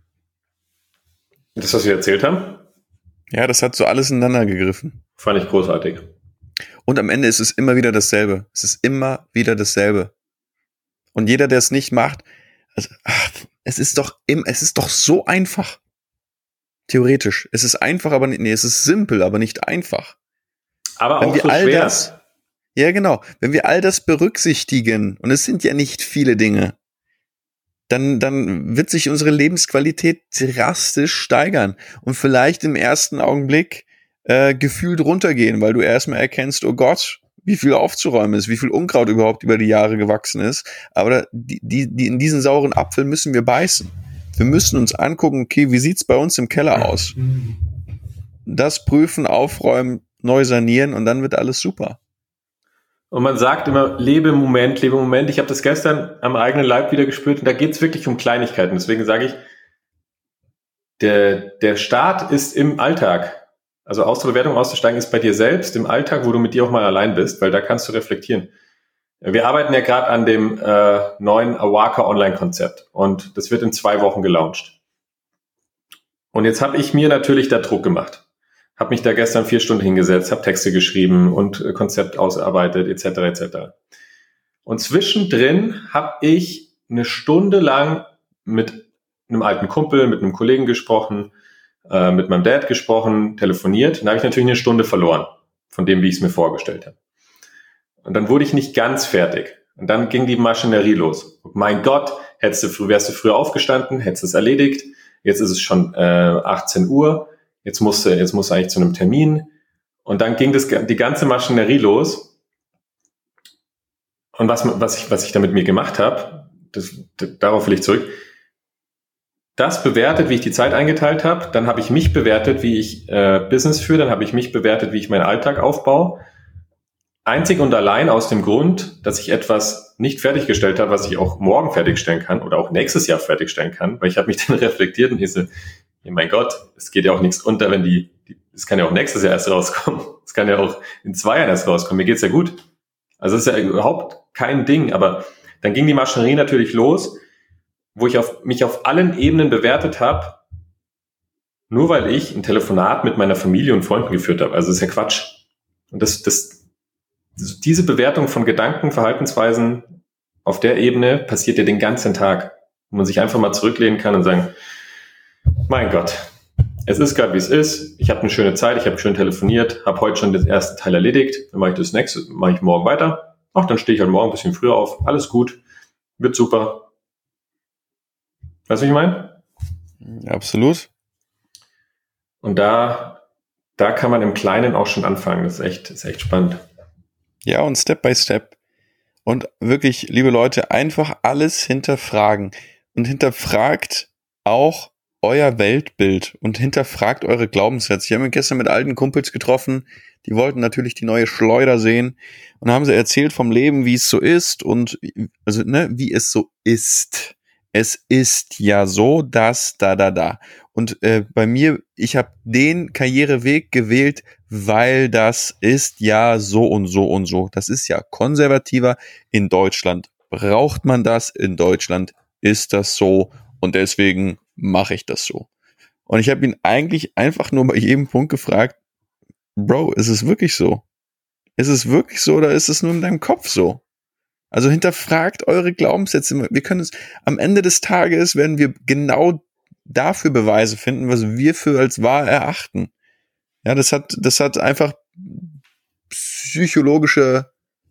Das, was wir erzählt haben? Ja, das hat so alles ineinander gegriffen. Fand ich großartig. Und am Ende ist es immer wieder dasselbe. Es ist immer wieder dasselbe. Und jeder, der es nicht macht, es ist doch so einfach. Theoretisch. Es ist einfach, aber nicht, es ist simpel, aber nicht einfach. Aber auch so schwer. Ja, genau. Wenn wir all das berücksichtigen, und es sind ja nicht viele Dinge, dann wird sich unsere Lebensqualität drastisch steigern und vielleicht im ersten Augenblick gefühlt runtergehen, weil du erstmal erkennst, oh Gott, wie viel aufzuräumen ist, wie viel Unkraut überhaupt über die Jahre gewachsen ist. Aber die in diesen sauren Apfel müssen wir beißen. Wir müssen uns angucken, okay, wie sieht's bei uns im Keller aus? Das prüfen, aufräumen, neu sanieren und dann wird alles super. Und man sagt immer, lebe im Moment, lebe im Moment. Ich habe das gestern am eigenen Leib wieder gespürt und da geht es wirklich um Kleinigkeiten. Deswegen sage ich, der Start ist im Alltag. Also aus der Bewertung auszusteigen ist bei dir selbst, im Alltag, wo du mit dir auch mal allein bist, weil da kannst du reflektieren. Wir arbeiten ja gerade an dem neuen Awaka Online-Konzept und das wird in 2 Wochen gelauncht. Und jetzt habe ich mir natürlich da Druck gemacht. Habe mich da gestern 4 Stunden hingesetzt, habe Texte geschrieben und Konzept ausgearbeitet, etc. etc. Und zwischendrin habe ich 1 Stunde lang mit einem alten Kumpel, mit einem Kollegen gesprochen, mit meinem Dad gesprochen, telefoniert. Und da habe ich natürlich 1 Stunde verloren von dem, wie ich es mir vorgestellt habe. Und dann wurde ich nicht ganz fertig. Und dann ging die Maschinerie los. Und mein Gott, wärst du früher aufgestanden, hättest es erledigt. Jetzt ist es schon 18 Uhr. Jetzt musst du eigentlich zu einem Termin. Und dann ging die ganze Maschinerie los. Und was ich da mit mir gemacht habe, darauf will ich zurück. das bewertet, wie ich die Zeit eingeteilt habe. Dann habe ich mich bewertet, wie ich Business führe. Dann habe ich mich bewertet, wie ich meinen Alltag aufbaue. Einzig und allein aus dem Grund, dass ich etwas nicht fertiggestellt habe, was ich auch morgen fertigstellen kann oder auch nächstes Jahr fertigstellen kann, weil ich habe mich dann reflektiert und ich so, ja, mein Gott, es geht ja auch nichts unter, wenn es kann ja auch nächstes Jahr erst rauskommen. Es kann ja auch in 2 Jahren erst rauskommen. Mir geht's ja gut. Also es ist ja überhaupt kein Ding. Aber dann ging die Maschinerie natürlich los, wo ich mich auf allen Ebenen bewertet habe, nur weil ich ein Telefonat mit meiner Familie und Freunden geführt habe. Also das ist ja Quatsch. Und diese Bewertung von Gedanken, Verhaltensweisen auf der Ebene passiert ja den ganzen Tag, wo man sich einfach mal zurücklehnen kann und sagen, mein Gott, es ist gerade wie es ist, ich habe eine schöne Zeit, ich habe schön telefoniert, habe heute schon den ersten Teil erledigt, dann mache ich morgen weiter. Ach, dann stehe ich halt morgen ein bisschen früher auf, alles gut, wird super. Weißt du, was ich meine? Absolut. Und da kann man im Kleinen auch schon anfangen, das ist echt spannend. Ja, und Step by Step. Und wirklich, liebe Leute, einfach alles hinterfragen. Und hinterfragt auch euer Weltbild und hinterfragt eure Glaubenssätze. Ich habe mich gestern mit alten Kumpels getroffen, die wollten natürlich die neue Schleuder sehen und haben sie erzählt vom Leben, wie es so ist und also wie es so ist. Es ist ja so, dass da. Und bei mir, ich habe den Karriereweg gewählt, weil das ist ja so und so und so. Das ist ja konservativer. In Deutschland braucht man das. In Deutschland ist das so. Und deswegen mache ich das so. Und ich habe ihn eigentlich einfach nur bei jedem Punkt gefragt, Bro, ist es wirklich so? Ist es wirklich so oder ist es nur in deinem Kopf so? Also hinterfragt eure Glaubenssätze. Wir können es, am Ende des Tages werden wir genau dafür Beweise finden, was wir für als wahr erachten. Ja, das hat einfach psychologischen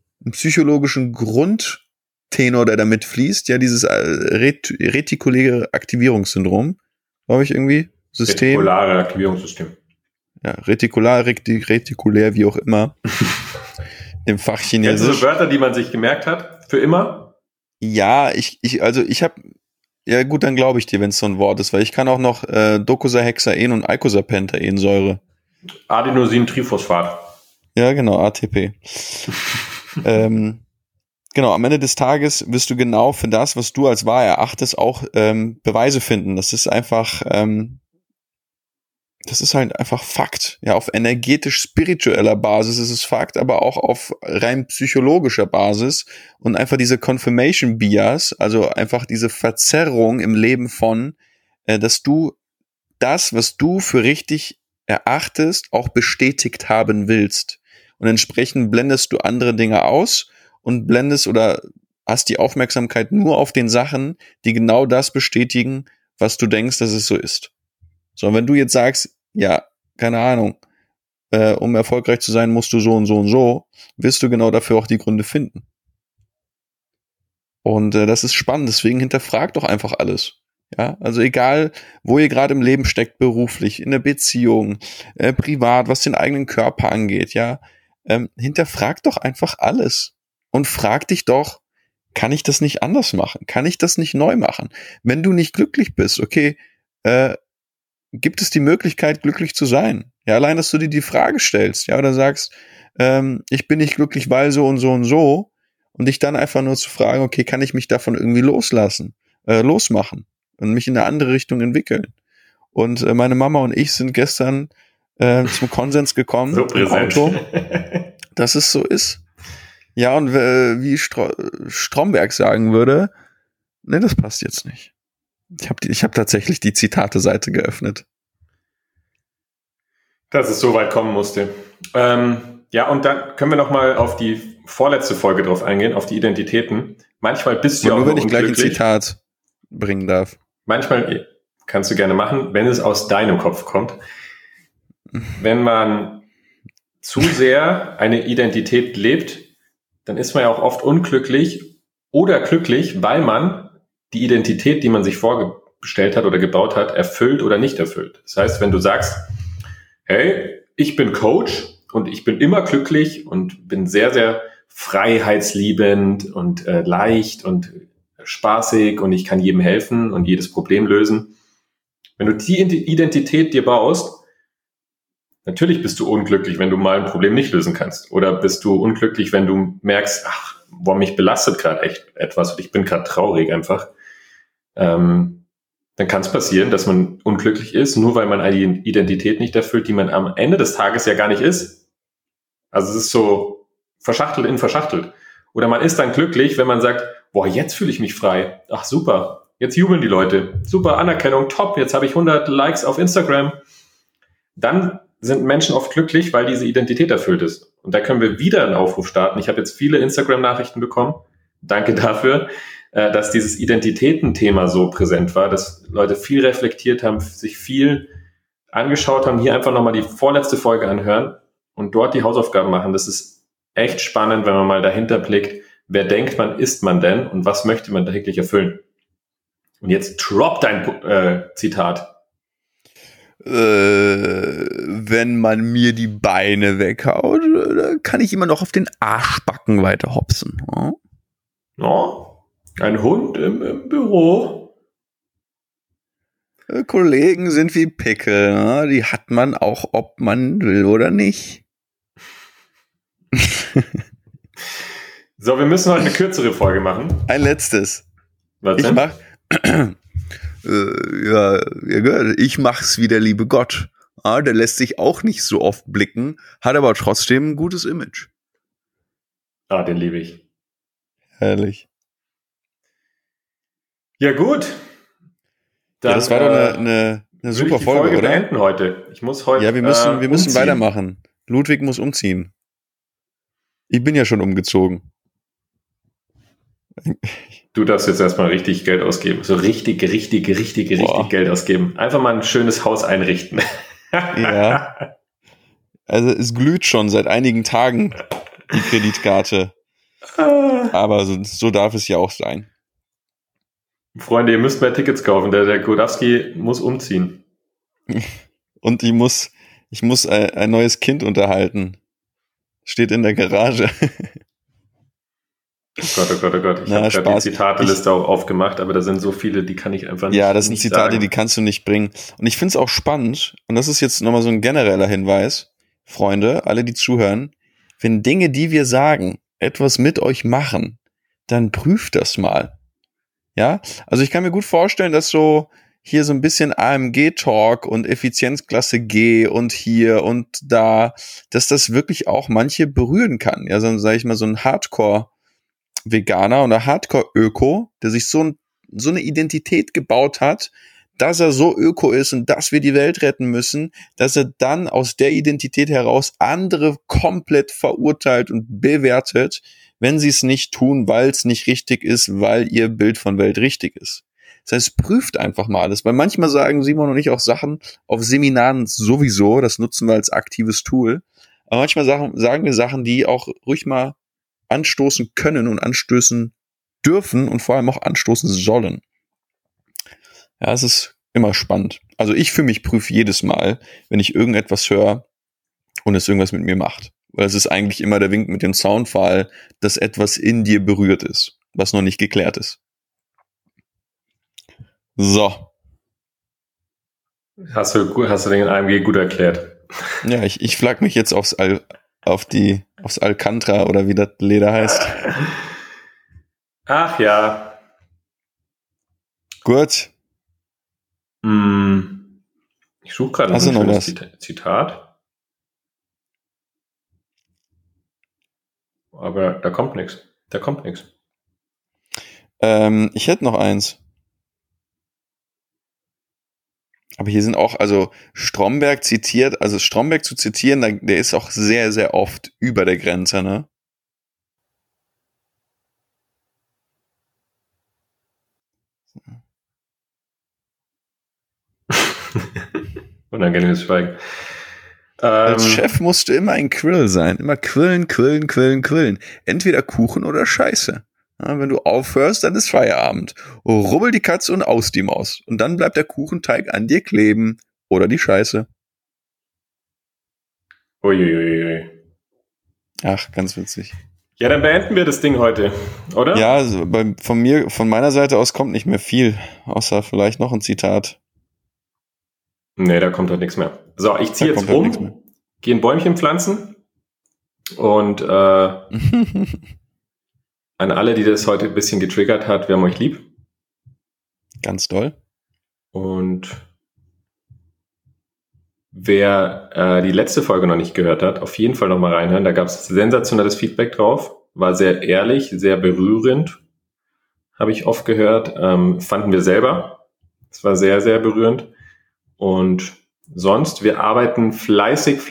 Grundtenor, der damit fließt. Ja, dieses retikuläre Aktivierungssyndrom, glaube ich irgendwie. System. Retikulare Aktivierungssystem. Ja, retikulär, wie auch immer. Im Fachchinesisch. Kennst du so Wörter, die man sich gemerkt hat? Für immer? Ja, ja gut, dann glaube ich dir, wenn es so ein Wort ist, weil ich kann auch noch Docosahexaen und Eicosapentaensäure. Adenosintriphosphat. Ja, genau, ATP. Genau, am Ende des Tages wirst du genau für das, was du als wahr erachtest, auch Beweise finden. Das ist einfach, das ist halt einfach Fakt. Ja, auf energetisch-spiritueller Basis ist es Fakt, aber auch auf rein psychologischer Basis und einfach diese Confirmation Bias, also einfach diese Verzerrung im Leben von, dass du das, was du für richtig erachtest, auch bestätigt haben willst. Und entsprechend blendest du andere Dinge aus und blendest oder hast die Aufmerksamkeit nur auf den Sachen, die genau das bestätigen, was du denkst, dass es so ist. So, wenn du jetzt sagst, ja, keine Ahnung, um erfolgreich zu sein, musst du so und so und so, wirst du genau dafür auch die Gründe finden. Und das ist spannend, deswegen hinterfragt doch einfach alles. Ja, also egal, wo ihr gerade im Leben steckt, beruflich, in der Beziehung, privat, was den eigenen Körper angeht, ja, hinterfragt doch einfach alles und frag dich doch, kann ich das nicht anders machen? Kann ich das nicht neu machen? Wenn du nicht glücklich bist, okay, gibt es die Möglichkeit, glücklich zu sein? Ja, allein, dass du dir die Frage stellst, ja, oder sagst, ich bin nicht glücklich, weil so und so und so, und dich dann einfach nur zu fragen, okay, kann ich mich davon irgendwie losmachen und mich in eine andere Richtung entwickeln? Und meine Mama und ich sind gestern zum Konsens gekommen so im Auto, dass es so ist. Ja, und wie Stromberg sagen würde, ne, das passt jetzt nicht. Ich hab tatsächlich die Zitate-Seite geöffnet. Dass es so weit kommen musste. Ja, und dann können wir noch mal auf die vorletzte Folge drauf eingehen, auf die Identitäten. Manchmal bist du ja auch nur, wenn ich gleich ein unglücklich. Zitat bringen darf. Manchmal kannst du gerne machen, wenn es aus deinem Kopf kommt. Wenn man zu sehr eine Identität lebt, dann ist man ja auch oft unglücklich oder glücklich, weil man die Identität, die man sich vorgestellt hat oder gebaut hat, erfüllt oder nicht erfüllt. Das heißt, wenn du sagst, hey, ich bin Coach und ich bin immer glücklich und bin sehr, sehr freiheitsliebend und leicht und spaßig und ich kann jedem helfen und jedes Problem lösen, Wenn du die Identität dir baust, natürlich bist du unglücklich, wenn du mal ein Problem nicht lösen kannst. Oder bist du unglücklich, wenn du merkst, mich belastet gerade echt etwas und ich bin gerade traurig einfach. Dann kann es passieren, dass man unglücklich ist, nur weil man eine Identität nicht erfüllt, die man am Ende des Tages ja gar nicht ist. Also es ist so verschachtelt in verschachtelt. Oder man ist dann glücklich, wenn man sagt, jetzt fühle ich mich frei. Ach super, jetzt jubeln die Leute. Super Anerkennung, top, jetzt habe ich 100 Likes auf Instagram. Dann sind Menschen oft glücklich, weil diese Identität erfüllt ist. Und da können wir wieder einen Aufruf starten. Ich habe jetzt viele Instagram-Nachrichten bekommen. Danke dafür, dass dieses Identitätenthema so präsent war, dass Leute viel reflektiert haben, sich viel angeschaut haben, hier einfach nochmal die vorletzte Folge anhören und dort die Hausaufgaben machen. Das ist echt spannend, wenn man mal dahinter blickt, wer denkt man, ist man denn und was möchte man täglich erfüllen. Und jetzt drop dein Zitat. Wenn man mir die Beine weghaut, kann ich immer noch auf den Arschbacken weiter hopsen. Ein Hund im Büro. Kollegen sind wie Pickel, die hat man auch, ob man will oder nicht. So, wir müssen heute eine kürzere Folge machen. Ein letztes. Was denn? Ich mach's wie der liebe Gott. Der lässt sich auch nicht so oft blicken, hat aber trotzdem ein gutes Image. Den liebe ich. Herrlich. Ja, gut. Dann, das war doch eine super Folge, oder? Beenden heute. Ich muss heute. Ja, wir müssen weitermachen. Ludwig muss umziehen. Ich bin ja schon umgezogen. Du darfst jetzt erstmal richtig Geld ausgeben. So richtig Geld ausgeben. Einfach mal ein schönes Haus einrichten. Ja. Also es glüht schon seit einigen Tagen, die Kreditkarte. Aber so darf es ja auch sein. Freunde, ihr müsst mehr Tickets kaufen. Der Godowski muss umziehen. Und ich muss ein neues Kind unterhalten. Steht in der Garage. Oh Gott. Ich habe gerade die Zitateliste auch aufgemacht, aber da sind so viele, die kann ich einfach nicht sagen. Ja, das sind Zitate, die kannst du nicht bringen. Und ich finde es auch spannend, und das ist jetzt nochmal so ein genereller Hinweis, Freunde, alle, die zuhören, wenn Dinge, die wir sagen, etwas mit euch machen, dann prüft das mal. Ja, also ich kann mir gut vorstellen, dass so hier so ein bisschen AMG-Talk und Effizienzklasse G und hier und da, dass das wirklich auch manche berühren kann. Ja, so sage ich mal, so ein Hardcore-Veganer oder Hardcore-Öko, der sich so eine Identität gebaut hat, dass er so öko ist und dass wir die Welt retten müssen, dass er dann aus der Identität heraus andere komplett verurteilt und bewertet, wenn sie es nicht tun, weil es nicht richtig ist, weil ihr Bild von Welt richtig ist. Das heißt, prüft einfach mal alles, weil manchmal sagen Simon und ich auch Sachen auf Seminaren sowieso, das nutzen wir als aktives Tool, aber manchmal sagen wir Sachen, die auch ruhig mal anstoßen können und anstößen dürfen und vor allem auch anstoßen sollen. Ja, es ist immer spannend. Also ich für mich prüfe jedes Mal, wenn ich irgendetwas höre und es irgendwas mit mir macht. Weil es ist eigentlich immer der Wink mit dem Zaunpfahl, dass etwas in dir berührt ist, was noch nicht geklärt ist. So. Hast du den AMG gut erklärt. Ja, ich flag mich jetzt aufs Alcantara oder wie das Leder heißt. Ach ja. Gut. Ich suche gerade ein schönes Zitat. Aber da kommt nichts. Ich hätte noch eins. Aber hier sind auch, also Stromberg zu zitieren, der ist auch sehr, sehr oft über der Grenze, ne? Unangenehmes Schweigen. Als Chef musst du immer ein Quill sein. Immer quillen. Entweder Kuchen oder Scheiße. Ja, wenn du aufhörst, dann ist Feierabend. Rubbel die Katze und aus die Maus. Und dann bleibt der Kuchenteig an dir kleben. Oder die Scheiße. Uiuiui. Ach, ganz witzig. Ja, dann beenden wir das Ding heute, oder? Ja, also von meiner Seite aus kommt nicht mehr viel. Außer vielleicht noch ein Zitat. Nee, da kommt heute nichts mehr. So, ich ziehe jetzt rum, gehe ein Bäumchen pflanzen und an alle, die das heute ein bisschen getriggert hat, wir haben euch lieb. Ganz doll. Und wer die letzte Folge noch nicht gehört hat, auf jeden Fall nochmal reinhören. Da gab es sensationelles Feedback drauf. War sehr ehrlich, sehr berührend. Habe ich oft gehört. Fanden wir selber. Es war sehr, sehr berührend. Und sonst, wir arbeiten fleißig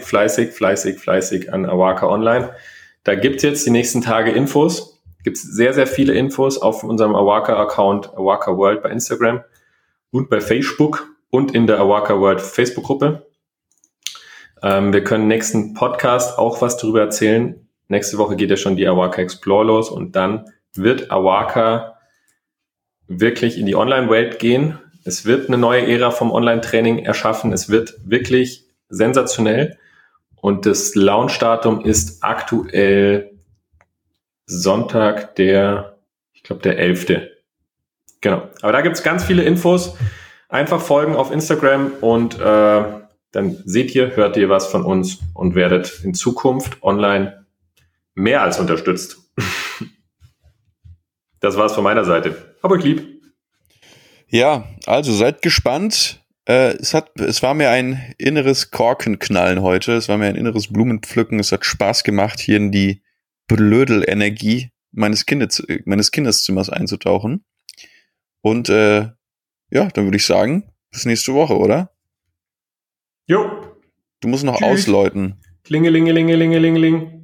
an Awaka Online. Da gibt es jetzt die nächsten Tage Infos. Gibt es sehr, sehr viele Infos auf unserem Awaka-Account, Awaka World bei Instagram und bei Facebook und in der Awaka World Facebook-Gruppe. Wir können nächsten Podcast auch was darüber erzählen. Nächste Woche geht ja schon die Awaka Explore los und dann wird Awaka wirklich in die Online-Welt gehen. Es wird eine neue Ära vom Online-Training erschaffen. Es wird wirklich sensationell. Und das Launchdatum ist aktuell Sonntag, der 11. Genau. Aber da gibt's ganz viele Infos. Einfach folgen auf Instagram und dann seht ihr, hört ihr was von uns und werdet in Zukunft online mehr als unterstützt. Das war's von meiner Seite. Hab euch lieb. Ja, also seid gespannt. Es war mir ein inneres Korkenknallen heute. Es war mir ein inneres Blumenpflücken. Es hat Spaß gemacht, hier in die Blödelenergie meines Kindeszimmers einzutauchen. Und ja, dann würde ich sagen, bis nächste Woche, oder? Jo. Du musst noch Tschüss. ausläuten. Klingelingelingelingelingeling.